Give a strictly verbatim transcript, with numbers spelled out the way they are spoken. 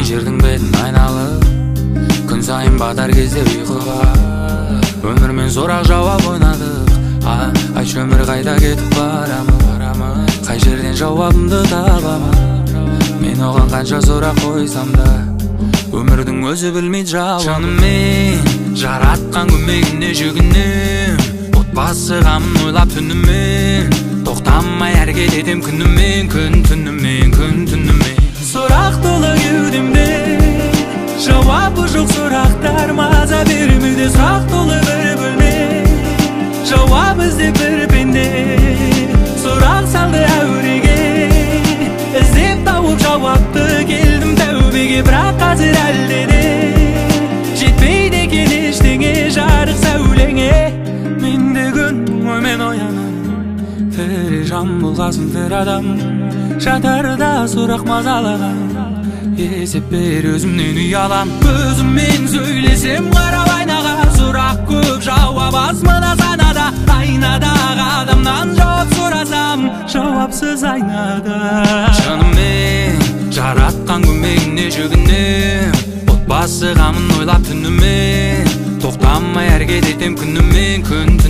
жердің бетін айналып, күн сайын батар кезде ұйқыға. Өмірмен сорақ жауап ойнадық, айтшы өмір қайда кетіп барамын, қай жерден жауабымды табамын. Мен оған қанша сорақ қойсам да, өмірдің өзі білмейді жауабын. Жаныммен жаратқан көмегіне жүгінем, отбасы қамын ойлап түнімен, тоқтамай әрекет етем күнімен, күн түнімен, күн түнімен. Сұрақ толы кеудемде, жауабы жоқ сұрақтар маза бермеуде. Сұрақ толы бір бөлме, жауап іздеп бір пенде. Сұрақ салды әуреге, іздеп тауып жауапты, келдім тәубеге. Бірақ қазір әлде де жетпейді екен ештеңе жарық сәулеңе. Менде күн оймен оянам, тірі жан болғасын тірі адам, жатарда сұрақ мазалаған, есеп бер өзімнен ұялам. Өзіммен сөйлесем қарап айнаға, сұрақ көп жауап аз мына санада. Айнадағы адамнан жауап сұрасам, жауапсыз айнада. Жаныммен жаратқан көмегіне жүгінем, отбасы қамын ойлап түнімен, тоқтамай әрекет етем күнімен, күн түнімен.